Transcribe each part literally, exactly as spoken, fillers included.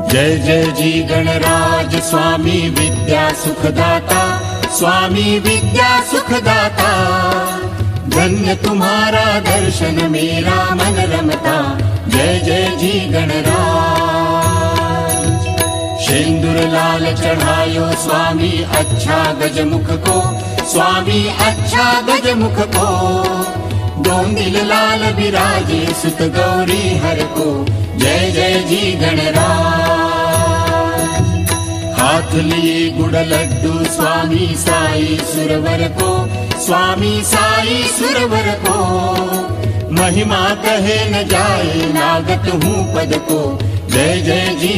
जय जय जी गणराज स्वामी विद्या सुखदाता, स्वामी विद्या सुखदाता। धन्य तुम्हारा दर्शन मेरा मन रमता, जय जय जी गणराज। सिंदूर लाल चढ़ायो स्वामी अच्छा गजमुख को, स्वामी अच्छा गजमुख को। डोंदिल लाल विराजे सुत गौरी हर को, जय जय जी गणराज। हाथ लिए गुड़ लड्डू स्वामी साई सुरवर को, स्वामी साई सुरवर को। महिमा कहे न जाए लागत हूँ पद को, जय जय जी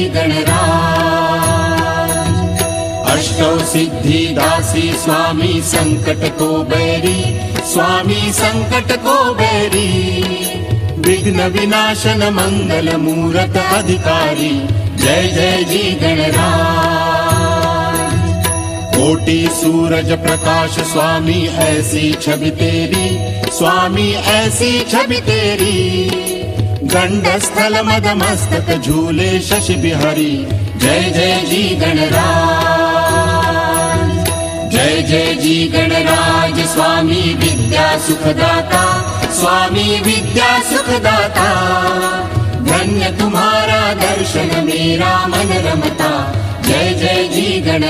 गणराज। अष्टौ सिद्धि दासी स्वामी संकट को बैरी, स्वामी संकट को बैरी। विघ्न विनाशन मंगल मूरत अधिकारी, जय जय जी गणराज। कोटि सूरज प्रकाश स्वामी ऐसी छवि तेरी, स्वामी ऐसी छवि तेरी। गंड स्थल मद मस्तक झूले शशि बिहारी, जय जय जी गणराज। जय जय जी गणराज स्वामी विद्या सुखदाता, स्वामी विद्या सुखदाता। धन्य तुम्हारा दर्शन मेरा मन रमता, जय जय जी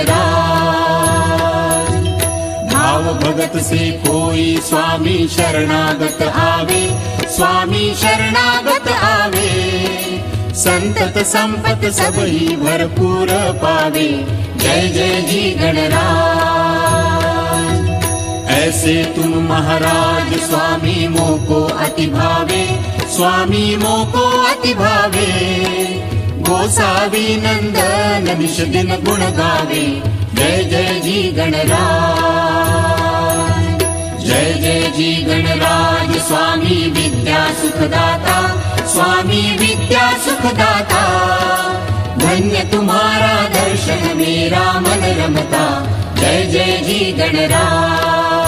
गणराज। भाव भगत से कोई स्वामी शरणागत आवे, स्वामी शरणागत आवे। संतत संपत सब ही भरपूर पावे, जय जय जी गणराज। ऐसे तुम महाराज स्वामी मोको अति भावे, स्वामी मोको अति भावे। गोसावी नंदन निश दिन गुण गावे, जय जय जी गणराज। जय जय जी गणराज स्वामी विद्या सुखदाता, स्वामी विद्या सुखदाता। धन्य तुम्हारा दर्शन मेरा मन रमता, जय जय जी गणराज।